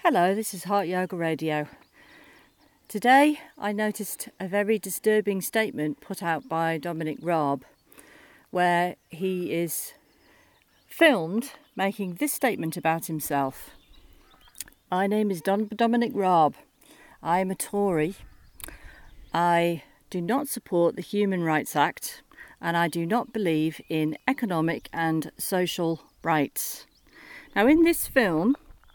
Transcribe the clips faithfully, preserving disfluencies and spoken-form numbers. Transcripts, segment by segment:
Hello, this is Heart Yoga Radio. Today I noticed a very disturbing statement put out by Dominic Raab, where he is filmed making this statement about himself. My name is Don- Dominic Raab. I am a Tory. I do not support the Human Rights Act, and I do not believe in economic and social rights. Now, in this film,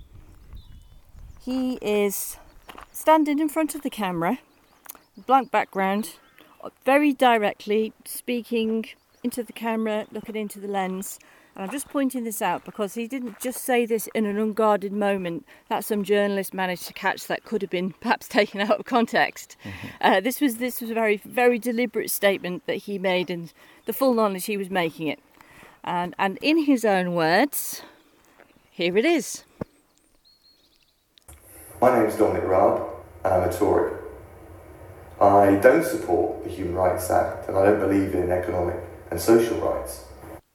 he is standing in front of the camera, blank background, very directly speaking into the camera, looking into the lens. And I'm just pointing this out because he didn't just say this in an unguarded moment that some journalist managed to catch that could have been perhaps taken out of context. Mm-hmm. Uh, this was this was a very, very deliberate statement that he made, and the full knowledge he was making it. And, and in his own words, here it is. My name is Dominic Raab, and I'm a Tory. I don't support the Human Rights Act, and I don't believe in economic and social rights.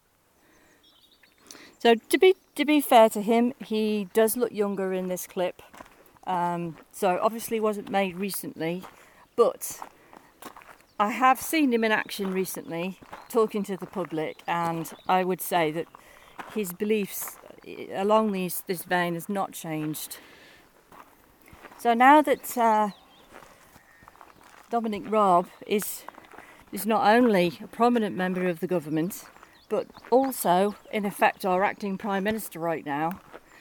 So to be to be fair to him, he does look younger in this clip. Um, so obviously wasn't made recently, but I have seen him in action recently, talking to the public, and I would say that his beliefs along these, this vein has not changed. So now that uh, Dominic Raab is is not only a prominent member of the government, but also, in effect, our acting Prime Minister right now,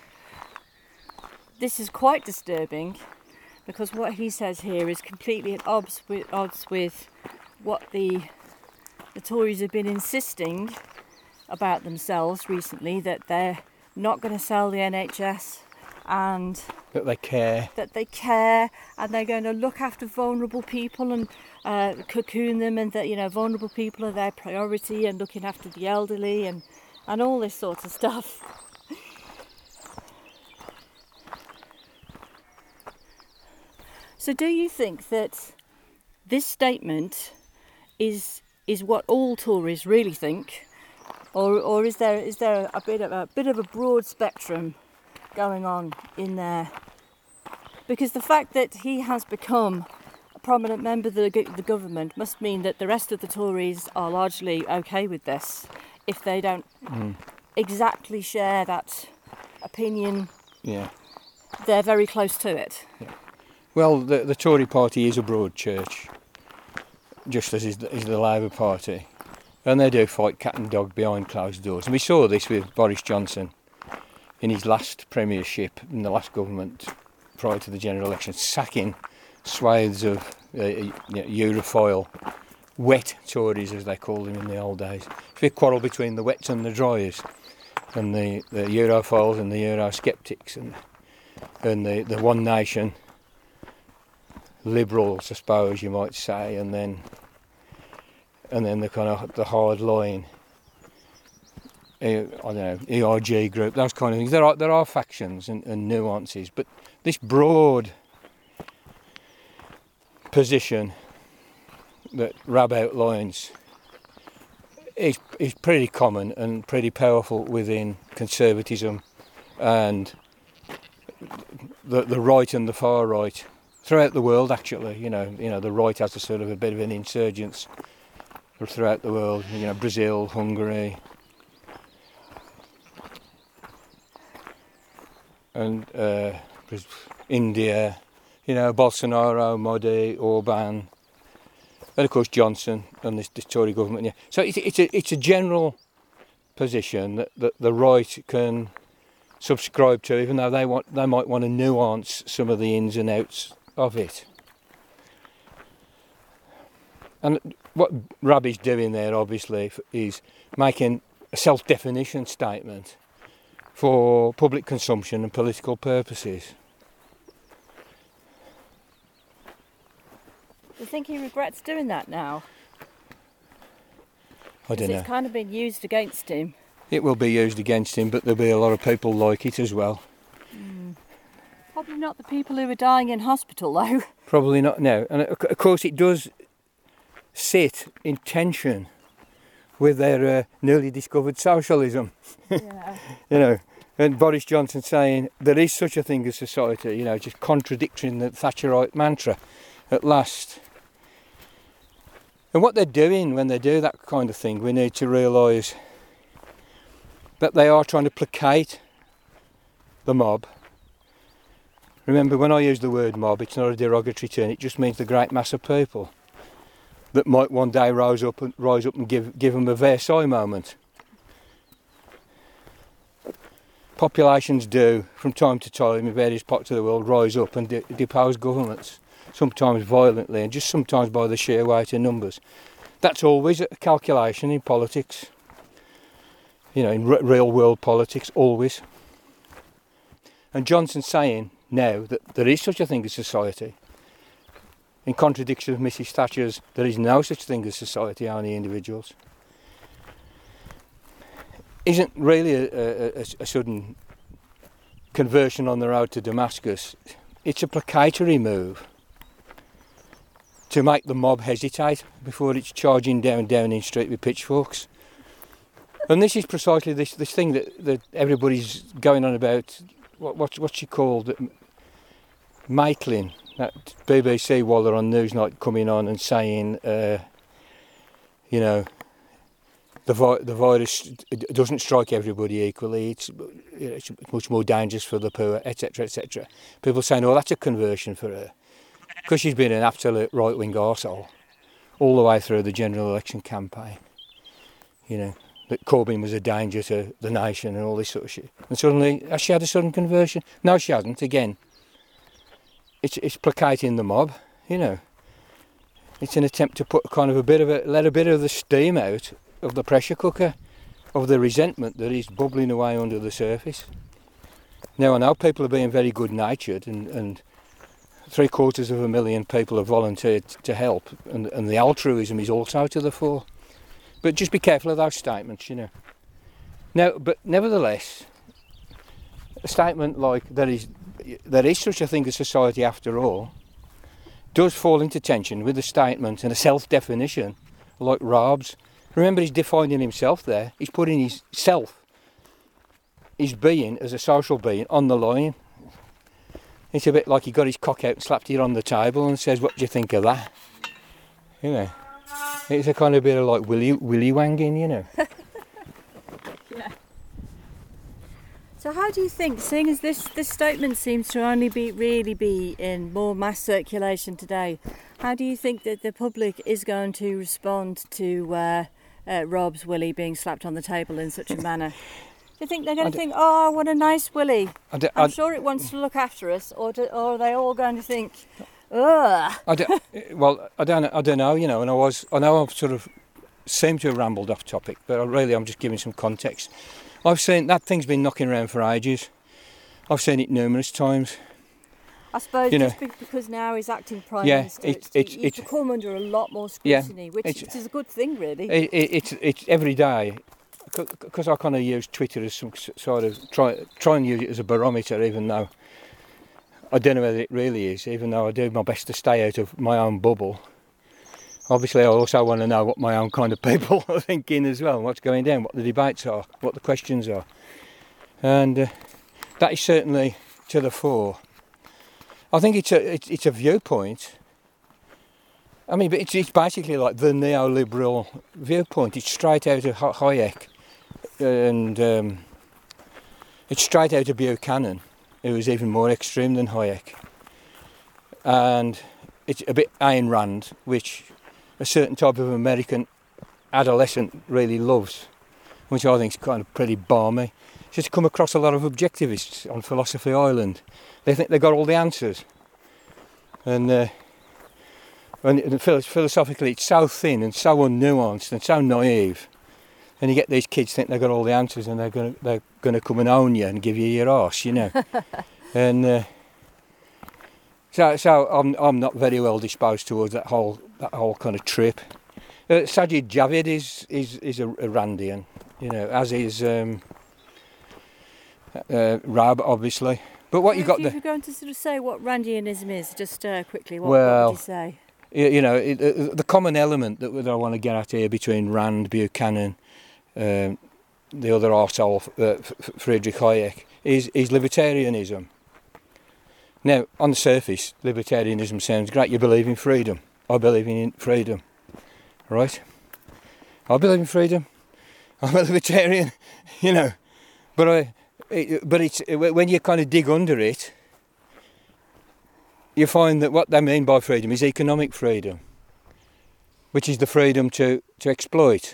this is quite disturbing because what he says here is completely at odds with, odds with what the, the Tories have been insisting about themselves recently, that they're not going to sell the N H S and that they care that they care and they're going to look after vulnerable people and uh, cocoon them, and that, you know, vulnerable people are their priority, and looking after the elderly and and all this sort of stuff. So do you think that this statement is is what all Tories really think, or or is there is there a bit of a bit of a broad spectrum going on in there? Because the fact that he has become a prominent member of the, the government must mean that the rest of the Tories are largely okay with this, if they don't mm. exactly share that opinion. Yeah, they're very close to it. Yeah. Well, the, the Tory party is a broad church, just as is the, is the Labour Party, and they do fight cat and dog behind closed doors. And we saw this with Boris Johnson in his last premiership in the last government prior to the general election, sacking swathes of uh, you know, Europhile, wet Tories as they called them in the old days. It's a quarrel between the wets and the dryers, and the, the Europhiles and the Eurosceptics, and and the, the One Nation liberals, I suppose you might say, and then and then the kind of the hard line, uh, I don't know, E R G group, those kind of things. There are there are factions and, and nuances, but this broad position that Raab outlines is is pretty common and pretty powerful within conservatism and the the right and the far right throughout the world. Actually, you know, you know, the right has a sort of a bit of an insurgence throughout the world. You know, Brazil, Hungary, and uh, India. You know, Bolsonaro, Modi, Orban, and of course Johnson and this, this Tory government. Yeah. So it's, it's a it's a general position that, that the right can subscribe to, even though they want they might want to nuance some of the ins and outs of it. And what Raab is doing there, obviously, is making a self-definition statement for public consumption and political purposes. Do you think he regrets doing that now? I don't know. It's kind of been used against him. It will be used against him, but there'll be a lot of people like it as well. Mm. Probably not the people who are dying in hospital, though. Probably not, no. And of course it does sit in tension with their uh, newly discovered socialism. Yeah. You know, And Boris Johnson saying there is such a thing as society, you know, just contradicting the Thatcherite mantra at last. And what they're doing when they do that kind of thing, we need to realise that they are trying to placate the mob. Remember, when I use the word mob, it's not a derogatory term, it just means the great mass of people that might one day rise up and rise up and give give them a Versailles moment. Populations do, from time to time, in various parts of the world, rise up and de- depose governments, sometimes violently and just sometimes by the sheer weight of numbers. That's always a calculation in politics, you know, in r- real world politics, always. And Johnson's saying now that there is such a thing as society, in contradiction of Missus Thatcher's, there is no such thing as society, only individuals. Isn't really a, a, a sudden conversion on the road to Damascus. It's a placatory move to make the mob hesitate before it's charging down Downing Street with pitchforks. And this is precisely this, this thing that, that everybody's going on about. What, what's, what's she called? Maitland, that B B C Waller on Newsnight coming on and saying, uh, you know, The, vi- the virus it doesn't strike everybody equally, it's, you know, it's much more dangerous for the poor, et cetera, et cetera. People saying, oh, that's a conversion for her. Because she's been an absolute right-wing arsehole all the way through the general election campaign. You know, that Corbyn was a danger to the nation and all this sort of shit. And suddenly, has she had a sudden conversion? No, she hasn't, again. It's, it's placating the mob, you know. It's an attempt to put kind of a bit of a, let a bit of the steam out of the pressure cooker, of the resentment that is bubbling away under the surface. Now I know people are being very good natured and, and three quarters of a million people have volunteered to help and, and the altruism is also to the fore. But just be careful of those statements, you know. Now, but nevertheless, a statement like there is, there is such a thing as society after all does fall into tension with a statement and a self-definition like Raab's. Remember, he's defining himself there. He's putting his self, his being as a social being, on the line. It's a bit like he got his cock out and slapped it on the table and says, what do you think of that? You know, it's a kind of bit of like willy, willy wanging, you know. Yeah. So how do you think, seeing as this, this statement seems to only be really be in more mass circulation today, how do you think that the public is going to respond to uh, uh, Rob's Willie being slapped on the table in such a manner? Do you think they're going to think, oh, what a nice Willie, I'm I'd, sure it wants to look after us, or, do, or are they all going to think, ugh? I don't, well, I don't, I don't know, you know, and I was, I know I've sort of seemed to have rambled off topic, but really I'm just giving some context. I've seen, that thing's been knocking around for ages. I've seen it numerous times. I suppose you just know, because now he's acting Prime yeah, Minister, it, it's, it, he's it, become under a lot more scrutiny, yeah, which, which is a good thing, really. It, it, it's, it's every day, because I kind of use Twitter as some sort of, try, try and use it as a barometer, even though I don't know whether it really is, even though I do my best to stay out of my own bubble. Obviously, I also want to know what my own kind of people are thinking as well, what's going down, what the debates are, what the questions are. And uh, that is certainly to the fore. I think it's a it's, it's a viewpoint. I mean, but it's, it's basically like the neoliberal viewpoint. It's straight out of Hayek, and um, it's straight out of Buchanan, who was even more extreme than Hayek. And it's a bit Ayn Rand, which a certain type of American adolescent really loves, which I think is kind of pretty balmy. Just come across a lot of objectivists on Philosophy Island. They think they've got all the answers. And, uh, and philosophically it's so thin and so unnuanced and so naive. And you get these kids think they've got all the answers and they're going to, they're going to come and own you and give you your arse, you know. and uh, so so I'm I'm not very well disposed towards that whole that whole kind of trip. Uh, Sajid Javid is is is a, a Randian, you know, as is um, uh, Raab, obviously. But what well, you got there? If there, you're going to sort of say what Randianism is, just uh, quickly, what, well, what would you say? You, you know, it, uh, the common element that, that I want to get at here between Rand, Buchanan, um, the other arsehole, uh, Friedrich Hayek, is, is libertarianism. Now, on the surface, libertarianism sounds great. You believe in freedom. I believe in freedom. Right? I believe in freedom. I'm a libertarian, you know. But I, it, but it's when you kind of dig under it, you find that what they mean by freedom is economic freedom, which is the freedom to, to exploit.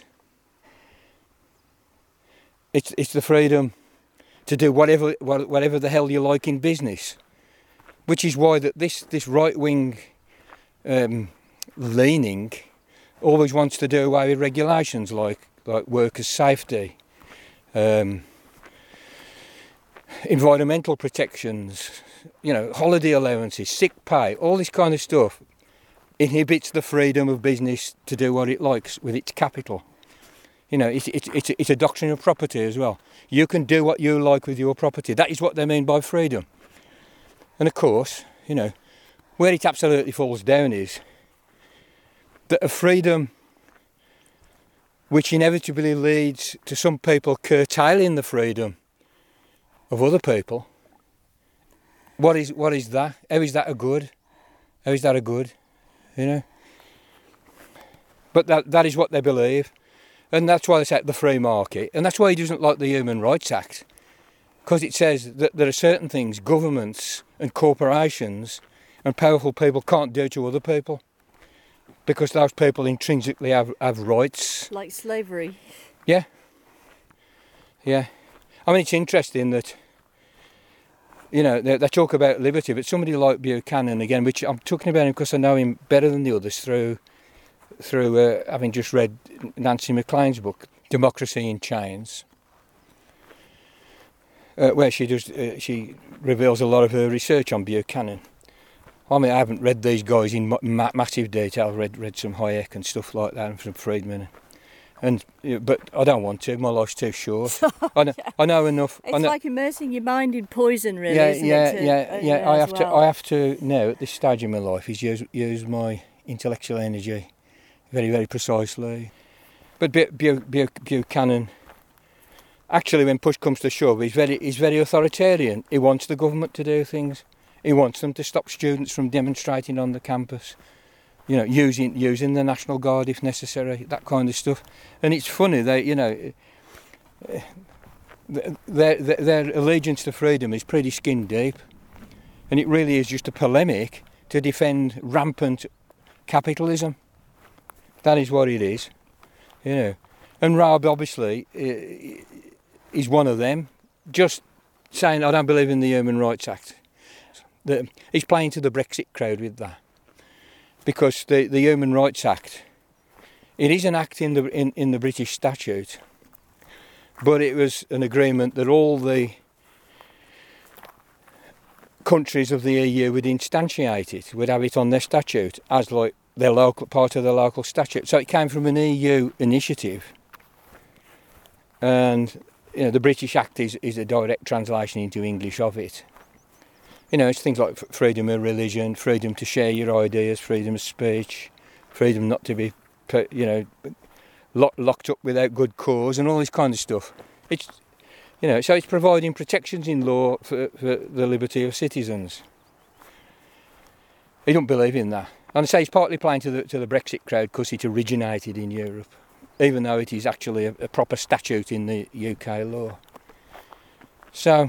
It's it's the freedom to do whatever whatever the hell you like in business, which is why that this this right wing um, leaning always wants to do away with regulations like like workers' safety, um, environmental protections, you know, holiday allowances, sick pay, all this kind of stuff inhibits the freedom of business to do what it likes with its capital. You know, it's, it's, it's, it's a doctrine of property as well. You can do what you like with your property. That is what they mean by freedom. And of course, you know, where it absolutely falls down is that a freedom which inevitably leads to some people curtailing the freedom of other people. What is what is that? How is that a good? How is that a good? You know? But that that is what they believe. And that's why they say the free market. And that's why he doesn't like the Human Rights Act. Because it says that there are certain things governments and corporations and powerful people can't do to other people. Because those people intrinsically have, have rights. Like slavery. Yeah. Yeah. I mean, it's interesting that, you know, they, they talk about liberty, but somebody like Buchanan, again, which I'm talking about him because I know him better than the others through through uh, having just read Nancy MacLean's book, Democracy in Chains, uh, where she does uh, she reveals a lot of her research on Buchanan. I mean, I haven't read these guys in ma- massive detail. I've read, read some Hayek and stuff like that, and from Friedman. And, you know, but I don't want to. My life's too short. I know, yeah. I know enough. It's I know, like immersing your mind in poison, really, yeah, isn't yeah, it? To, yeah, uh, yeah. yeah I as have well. to. I have to now at this stage in my life is use use my intellectual energy very, very precisely. But Bu- Bu- Bu- Buchanan, actually, when push comes to shove, he's very he's very authoritarian. He wants the government to do things. He wants them to stop students from demonstrating on the campus, you know, using using the National Guard if necessary, that kind of stuff. And it's funny, they, you know, their, their, their allegiance to freedom is pretty skin deep, and it really is just a polemic to defend rampant capitalism. That is what it is, you know. And Raab obviously is one of them, just saying I don't believe in the Human Rights Act. The, he's playing to the Brexit crowd with that, because the, the Human Rights Act, it is an act in the in, in the British statute, but it was an agreement that all the countries of the E U would instantiate it, would have it on their statute as like their local part of their local statute. So it came from an E U initiative, and you know the British Act is, is a direct translation into English of it. You know, it's things like freedom of religion, freedom to share your ideas, freedom of speech, freedom not to be, you know, lock, locked up without good cause, and all this kind of stuff. It's, you know, so it's providing protections in law for, for the liberty of citizens. He don't believe in that. And I say he's partly playing to the to the Brexit crowd because it originated in Europe, even though it is actually a, a proper statute in the U K law. So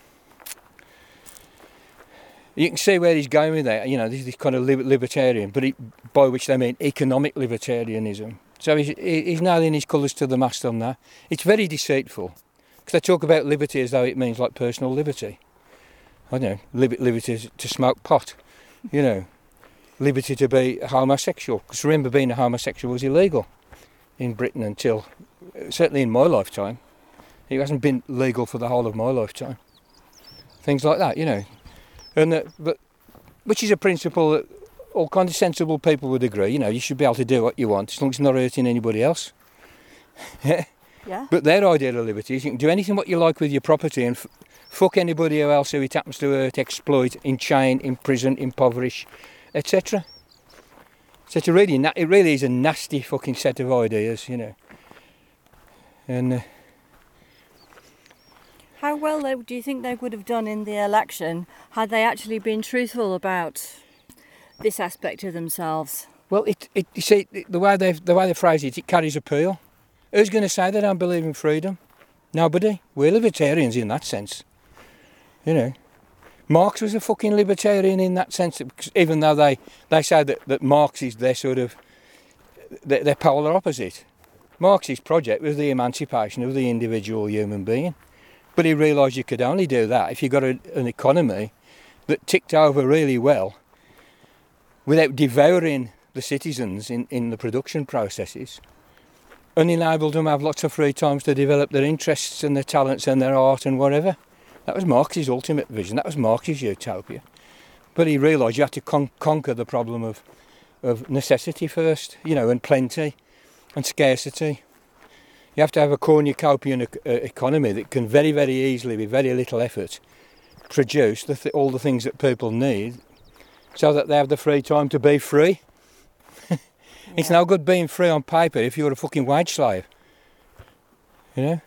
you can see where he's going with that. You know, this is kind of libertarian, but it, by which they mean economic libertarianism. So he's, he's nailing his colours to the mast on that. It's very deceitful, because they talk about liberty as though it means like personal liberty. I don't know, lib- liberty to smoke pot, you know, liberty to be homosexual. Because remember, being a homosexual was illegal in Britain until, certainly in my lifetime. It hasn't been legal for the whole of my lifetime. Things like that, you know. And that, but which is a principle that all kind of sensible people would agree. You know, you should be able to do what you want as long as it's not hurting anybody else. Yeah. But their idea of liberty is you can do anything what you like with your property and f- fuck anybody else who it happens to hurt, exploit, enchain, imprison, impoverish, et cetera. So it's a really, na- it really is a nasty fucking set of ideas, you know. And. Uh, How well they, do you think they would have done in the election had they actually been truthful about this aspect of themselves? Well, it, it you see, the way they the way they phrase it, it carries appeal. Who's going to say they don't believe in freedom? Nobody. We're libertarians in that sense. You know, Marx was a fucking libertarian in that sense, because even though they, they say that, that Marx is their sort of, their, their polar opposite. Marx's project was the emancipation of the individual human being. But he realised you could only do that if you got a, an economy that ticked over really well without devouring the citizens in, in the production processes, and enabled them to have lots of free times to develop their interests and their talents and their art and whatever. That was Marx's ultimate vision. That was Marx's utopia. But he realised you had to con- conquer the problem of, of necessity first, you know, and plenty and scarcity. You have to have a cornucopian e- economy that can very, very easily, with very little effort, produce the th- all the things that people need so that they have the free time to be free. Yeah. It's no good being free on paper if you're a fucking wage slave. You know?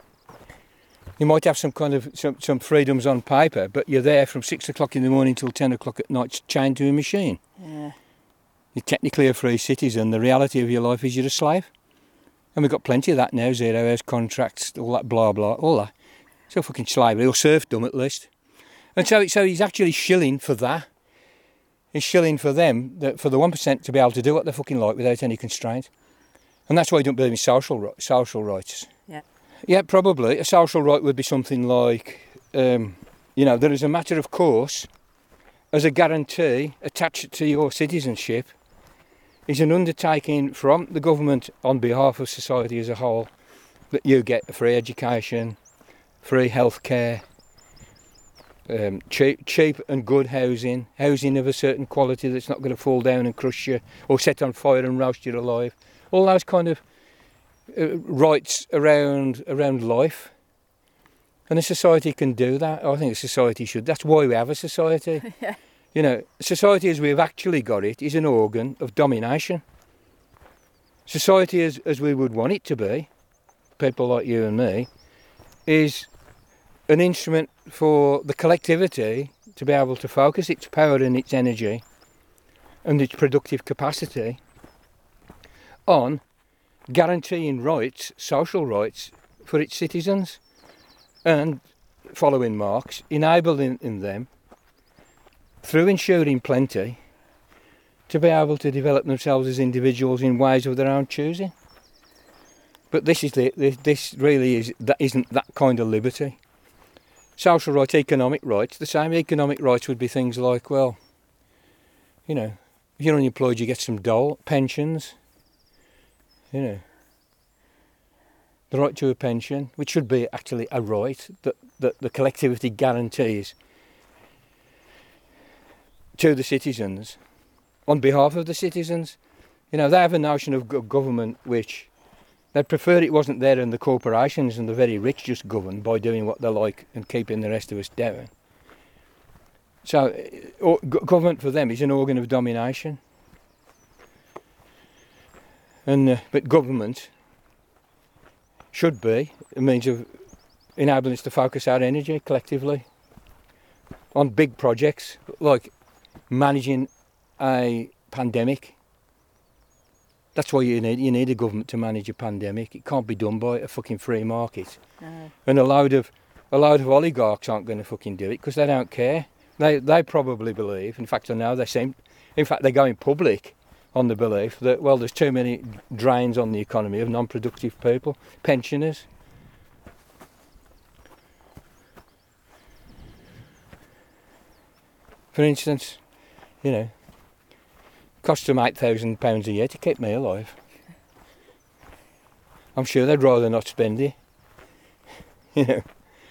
You might have some kind of some, some freedoms on paper, but you're there from six o'clock in the morning till ten o'clock at night chained to a machine. Yeah. You're technically a free citizen. The reality of your life is you're a slave. And we've got plenty of that now, zero hours contracts, all that blah blah, all that. So fucking slavery, or serfdom at least. And so, so he's actually shilling for that. He's shilling for them, for the one percent to be able to do what they fucking like without any constraint. And that's why he don't believe in social, social rights. Yeah. Yeah, probably. A social right would be something like, um, you know, there is a matter of course, as a guarantee attached to your citizenship, is an undertaking from the government on behalf of society as a whole that you get a free education, free health care, um, cheap, cheap and good housing, housing of a certain quality that's not going to fall down and crush you or set on fire and roast you alive. All those kind of uh, rights around around life. And a society can do that. I think a society should. That's why we have a society. Yeah. You know, society as we've actually got it is an organ of domination. Society as, as we would want it to be, people like you and me, is an instrument for the collectivity to be able to focus its power and its energy and its productive capacity on guaranteeing rights, social rights, for its citizens, and, following Marx, enabling in them, through ensuring plenty, to be able to develop themselves as individuals in ways of their own choosing. But this is the, this really is that isn't that kind of liberty. Social rights, economic rights, the same economic rights would be things like, well, you know, if you're unemployed, you get some dole, pensions, you know, the right to a pension, which should be actually a right that, that the collectivity guarantees to the citizens, on behalf of the citizens. You know, they have a notion of government which they'd prefer it wasn't there and the corporations and the very rich just govern by doing what they like and keeping the rest of us down. So, or, government for them is an organ of domination. And uh, but government should be a means of enabling us to focus our energy collectively on big projects like managing a pandemic. That's why you need you need a government to manage a pandemic. It can't be done by a fucking free market. No. And a load of a load of oligarchs aren't going to fucking do it because they don't care. They they probably believe. In fact, I know they seem. In fact, they go in public on the belief that, well, there's too many drains on the economy of non-productive people, pensioners. For instance, you know, costs them eight thousand pounds a year to keep me alive. I'm sure they'd rather not spend it. You know.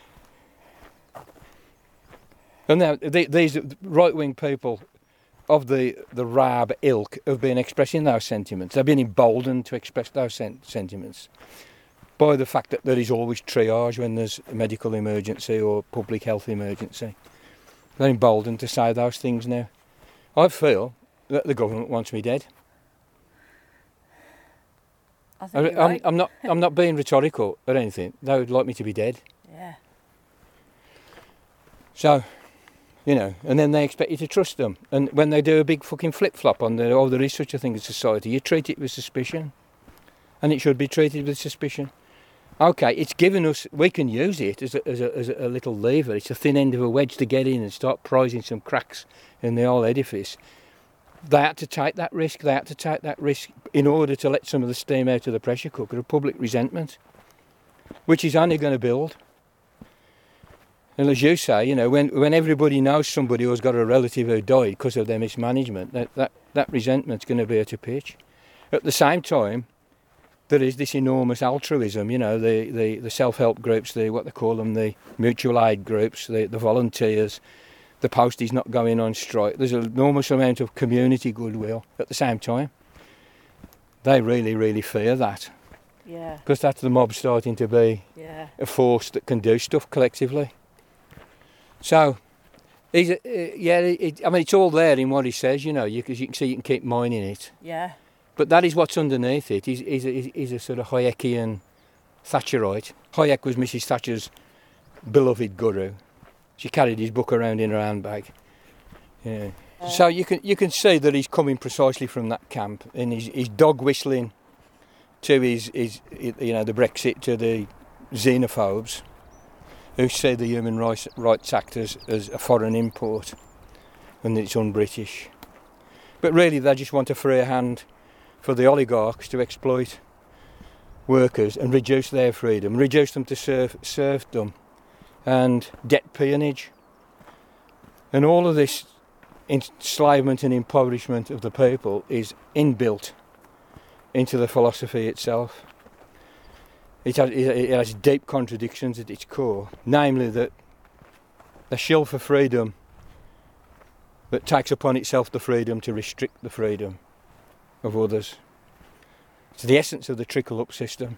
And now, the, these right-wing people of the, the Raab ilk have been expressing those sentiments. They've been emboldened to express those sen- sentiments by the fact that there is always triage when there's a medical emergency or public health emergency. They're emboldened to say those things now. I feel that the government wants me dead. I think I, you're I'm, right. I'm not. I'm not being rhetorical or anything. They would like me to be dead. Yeah. So, you know, and then they expect you to trust them. And when they do a big fucking flip-flop on the, oh, there is such a thing as society, you treat it with suspicion. And it should be treated with suspicion. Okay, it's given us, we can use it as a, as a, as a little lever. It's a thin end of a wedge to get in and start prizing some cracks in the whole edifice. They had to take that risk. They had to take that risk in order to let some of the steam out of the pressure cooker of public resentment, which is only going to build. And as you say, you know, when, when everybody knows somebody who's got a relative who died because of their mismanagement, that, that, that resentment's going to be at a pitch. At the same time, there is this enormous altruism, you know, the, the, the self-help groups, the what they call them, the mutual aid groups, the, the volunteers, the posties not going on strike. There's an enormous amount of community goodwill at the same time. They really, really fear that. Yeah. Because that's the mob starting to be yeah. a force that can do stuff collectively. So, he's, uh, yeah, it, I mean, it's all there in what he says, you know, because you, you can see you can keep mining it. Yeah. But that is what's underneath it. He's, he's, a, he's a sort of Hayekian Thatcherite. Hayek was Missus Thatcher's beloved guru. She carried his book around in her handbag. Yeah. Uh, so you can you can see that he's coming precisely from that camp, and he's, he's dog whistling to his, his you know the Brexit, to the xenophobes who see the Human Rights, rights Act as, as a foreign import and it's un-British. But really they just want a free hand for the oligarchs to exploit workers and reduce their freedom, reduce them to serf, serfdom and debt peonage. And all of this enslavement and impoverishment of the people is inbuilt into the philosophy itself. It has, it has deep contradictions at its core, namely that the shill for freedom that takes upon itself the freedom to restrict the freedom of others. It's the essence of the trickle-up system.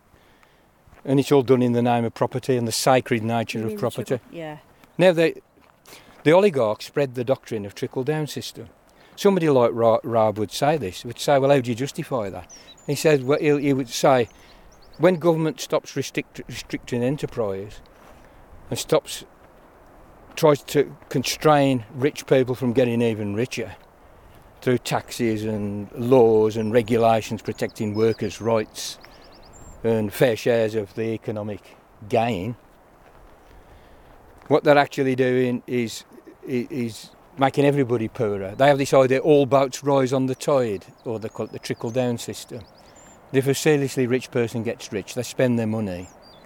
And it's all done in the name of property and the sacred nature of property. Trickle, yeah. Now, they, the oligarchs spread the doctrine of trickle-down system. Somebody like Raab would say this, would say, well, how do you justify that? He said, well, he, he would say, when government stops restrict, restricting enterprise and stops, tries to constrain rich people from getting even richer through taxes and laws and regulations protecting workers' rights and fair shares of the economic gain, what they're actually doing is is making everybody poorer. They have this idea, all boats rise on the tide, or they call it the trickle-down system. If a seriously rich person gets rich, they spend their money,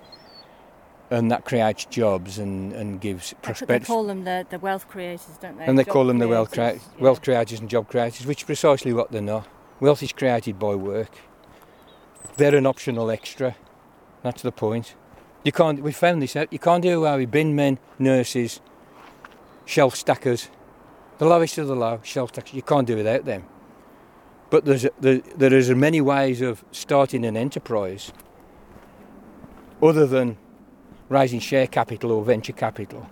and that creates jobs and, and gives prosperity. They call them the, the wealth creators, don't they? And they job call them creators. the wealth, crea- yeah. wealth creators and job creators, which is precisely what they're not. Wealth is created by work. They're an optional extra. That's the point. You can't. We found this out. You can't do away with bin men, nurses, shelf stackers, the lowest of the low, shelf stackers. You can't do without them. But there's there, there is many ways of starting an enterprise other than raising share capital or venture capital.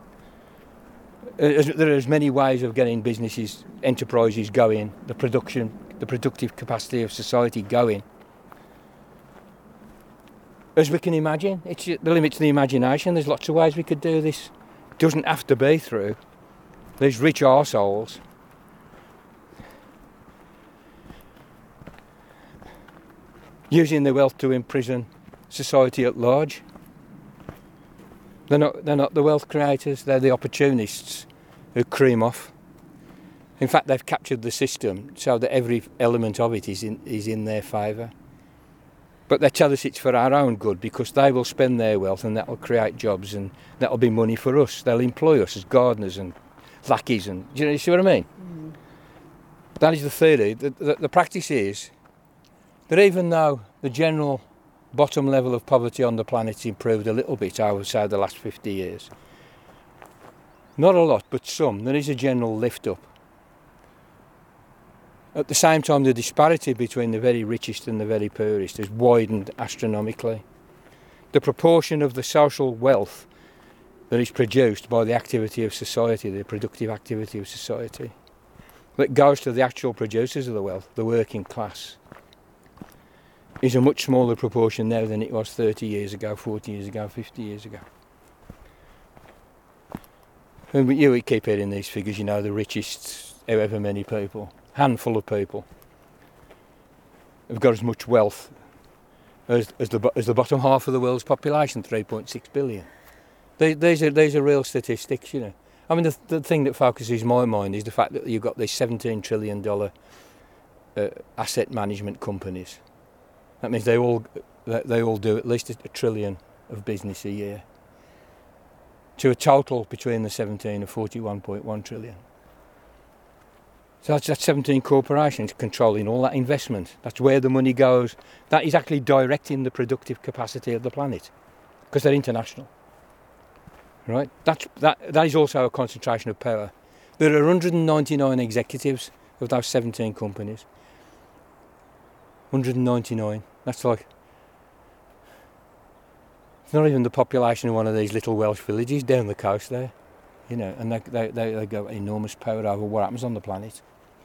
There are as many ways of getting businesses, enterprises going, the production, the productive capacity of society going, as we can imagine. It's the limit to the imagination. There's lots of ways we could do this. It doesn't have to be through these rich arseholes using their wealth to imprison society at large. They're not, they're not the wealth creators, they're the opportunists who cream off. In fact, they've captured the system so that every element of it is in, is in their favour. But they tell us it's for our own good because they will spend their wealth and that will create jobs and that will be money for us. They'll employ us as gardeners and lackeys and, do you, know, you see what I mean? Mm. That is the theory. The, the, the practice is that even though the general bottom level of poverty on the planet's improved a little bit, I would say, the last fifty years. Not a lot, but some. There is a general lift up. At the same time, the disparity between the very richest and the very poorest has widened astronomically. The proportion of the social wealth that is produced by the activity of society, the productive activity of society, that goes to the actual producers of the wealth, the working class, is a much smaller proportion now than it was thirty years ago, forty years ago, fifty years ago. And you we keep hearing these figures, you know, the richest, however many people, handful of people, have got as much wealth as, as, the, as the bottom half of the world's population, three point six billion. They, these, are, these are real statistics, you know. I mean, the, the thing that focuses my mind is the fact that you've got these seventeen trillion dollars uh, asset management companies. That means they all, they all do at least a trillion of business a year, to a total between the seventeen and forty-one point one trillion. So that's, that's seventeen corporations controlling all that investment. That's where the money goes. That is actually directing the productive capacity of the planet, because they're international. Right? That's, that, that is also a concentration of power. There are one hundred ninety-nine executives of those seventeen companies. one hundred ninety-nine. That's like... It's not even the population of one of these little Welsh villages down the coast there. You know, and they, they, they, they got enormous power over what happens on the planet.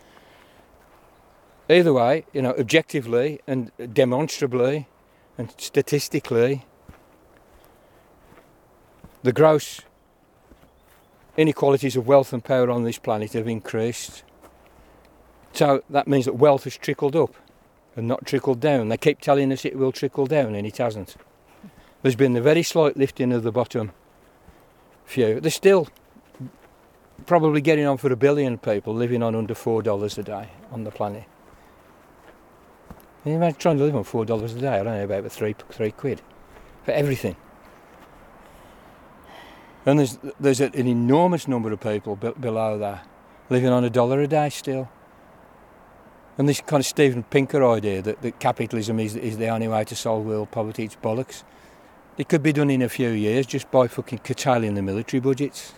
Either way, you know, objectively and demonstrably and statistically, the gross inequalities of wealth and power on this planet have increased. So that means that wealth has trickled up and not trickled down. They keep telling us it will trickle down, and it hasn't. There's been a very slight lifting of the bottom few. There's still probably getting on for a billion people living on under four dollars a day on the planet. Can you imagine trying to live on four dollars a day? I don't know, about three, three quid for everything. And there's there's an enormous number of people be- below that living on a dollar a day still. And this kind of Steven Pinker idea that, that capitalism is, is the only way to solve world poverty, it's bollocks. It could be done in a few years just by fucking curtailing the military budgets.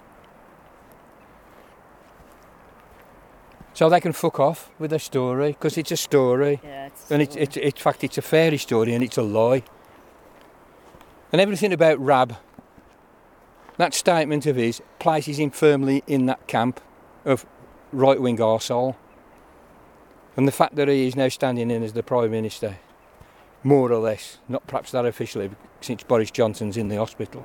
So they can fuck off with their story, because it's a story. Yeah, it's and it's, it's, it's, in fact, it's a fairy story and it's a lie. And everything about Rab, that statement of his, places him firmly in that camp of right-wing arsehole. And the fact that he is now standing in as the Prime Minister, more or less, not perhaps that officially, since Boris Johnson's in the hospital,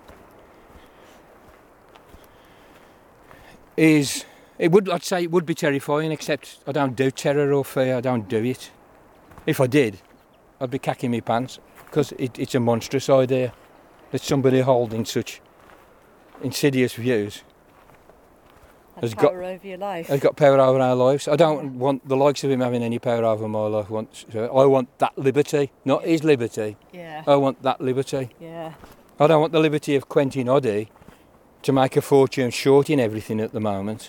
is, it would, I'd say it would be terrifying, except I don't do terror or fear, I don't do it. If I did, I'd be cacking my pants, because it, it's a monstrous idea that somebody holding such insidious views has got, power over your life. has got power over our lives. I don't yeah. want the likes of him having any power over my life. I want that liberty, not his liberty. Yeah. I want that liberty. Yeah. I don't want the liberty of Quentin Oddy to make a fortune shorting everything at the moment.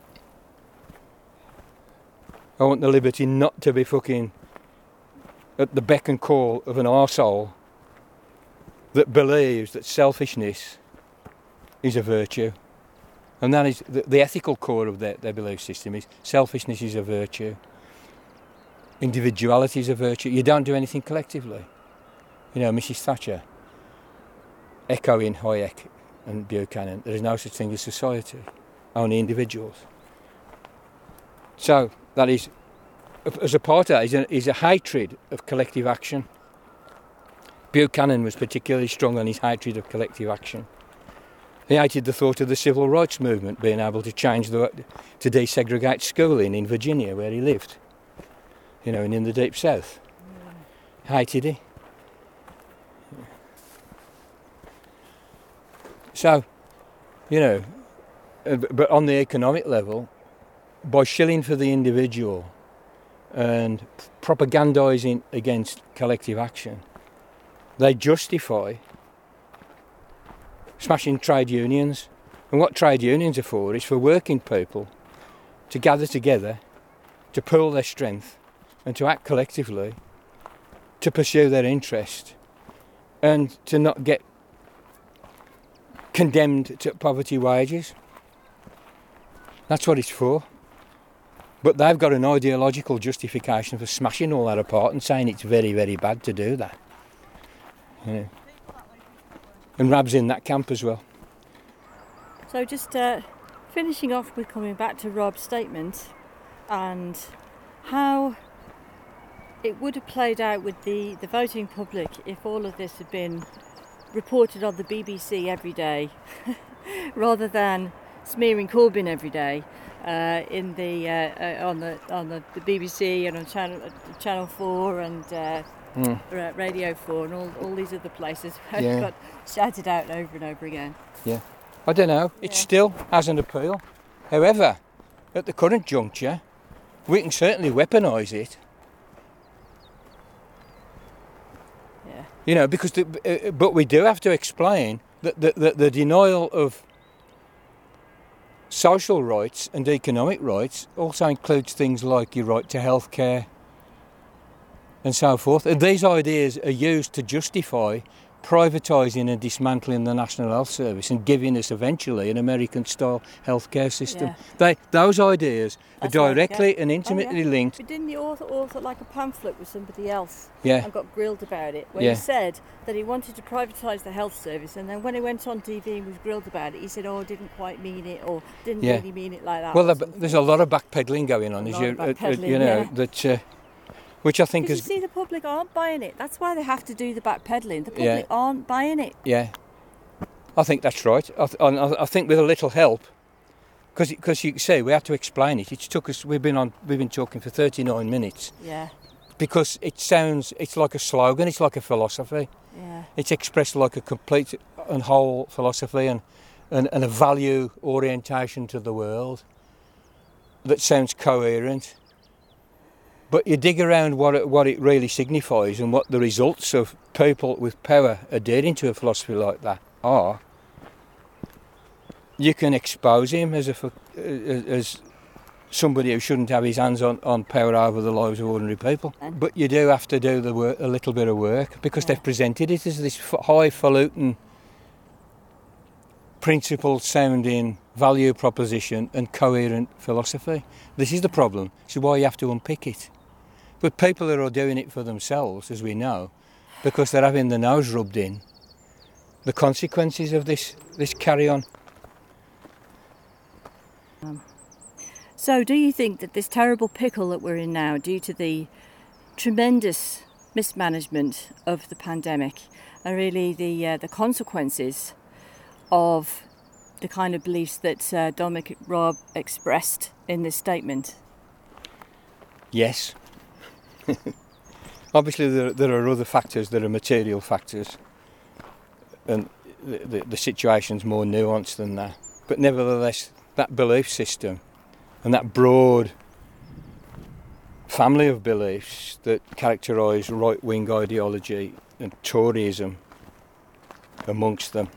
I want the liberty not to be fucking at the beck and call of an arsehole that believes that selfishness is a virtue. And that is the, the ethical core of their, their belief system is selfishness is a virtue. Individuality is a virtue. You don't do anything collectively. You know, Missus Thatcher, echoing Hayek and Buchanan, there is no such thing as society, only individuals. So that is, as a part of that, is a, is a hatred of collective action. Buchanan was particularly strong on his hatred of collective action. He hated the thought of the civil rights movement being able to change the to desegregate schooling in Virginia, where he lived, you know, and in the deep south. Yeah. Hated he. So, you know, but on the economic level, by shilling for the individual and propagandising against collective action, they justify smashing trade unions. And what trade unions are for is for working people to gather together, to pool their strength and to act collectively, to pursue their interest and to not get condemned to poverty wages. That's what it's for. But they've got an ideological justification for smashing all that apart and saying it's very, very bad to do that. You know. And Rab's in that camp as well. So just uh, finishing off with coming back to Rob's statement and how it would have played out with the, the voting public if all of this had been reported on the B B C every day rather than smearing Corbyn every day uh, in the uh, uh, on the on the, the B B C and on Channel uh, Channel Four and uh, mm. Radio Four and all, all these other places where yeah. it got shouted out over and over again. Yeah, I don't know. It yeah. still has an appeal. However, at the current juncture, we can certainly weaponise it. Yeah. You know, because the, uh, but we do have to explain that the, the, the denial of social rights and economic rights also includes things like your right to health care and so forth. And these ideas are used to justify privatising and dismantling the National Health Service and giving us eventually an American-style healthcare system. Yeah. They, those ideas That's are directly right, yeah. and intimately oh, yeah. linked. But didn't the author author like a pamphlet with somebody else yeah. and got grilled about it, where yeah. he said that he wanted to privatise the health service, and then when he went on T V and was grilled about it, he said, oh, I didn't quite mean it, or didn't yeah. really mean it like that. Well, there's a lot of backpedaling going on, a as you, uh, uh, you know, yeah. that... Uh, Which I think is. is. You see, the public aren't buying it. That's why they have to do the backpedaling. The public yeah. aren't buying it. Yeah, I think that's right. I, th- I think with a little help, because because you say we have to explain it. It took us. We've been on. We've been talking for thirty-nine minutes. Yeah. Because it sounds. It's like a slogan. It's like a philosophy. Yeah. It's expressed like a complete and whole philosophy and and, and a value orientation to the world that sounds coherent. But you dig around what it, what it really signifies and what the results of people with power adhering to a philosophy like that are, you can expose him as a, as somebody who shouldn't have his hands on, on power over the lives of ordinary people. And but you do have to do the work, a little bit of work, because yeah. they've presented it as this highfalutin, principle-sounding value proposition and coherent philosophy. This is the problem. This is why you have to unpick it. But people that are doing it for themselves, as we know, because they're having the nose rubbed in, the consequences of this, this carry-on. Um, so do you think that this terrible pickle that we're in now, due to the tremendous mismanagement of the pandemic, and really the uh, the consequences of the kind of beliefs that uh, Dominic Raab expressed in this statement? Yes. Obviously there, there are other factors that are material factors, and the, the, the situation's more nuanced than that. But nevertheless, that belief system and that broad family of beliefs that characterise right-wing ideology and Toryism amongst them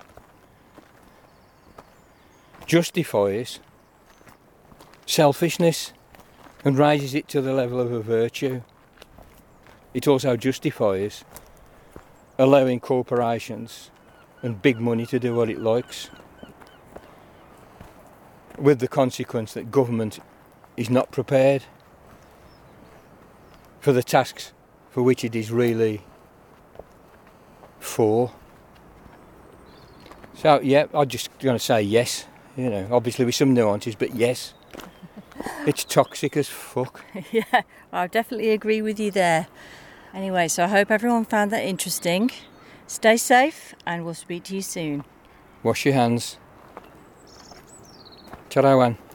justifies selfishness and raises it to the level of a virtue. It also justifies allowing corporations and big money to do what it likes, with the consequence that government is not prepared for the tasks for which it is really for. So yeah, I'm just going to say yes. You know, obviously with some nuances, but yes, it's toxic as fuck. Yeah, well, I definitely agree with you there. Anyway, so I hope everyone found that interesting. Stay safe, and we'll speak to you soon. Wash your hands. Ta-ra, Wan.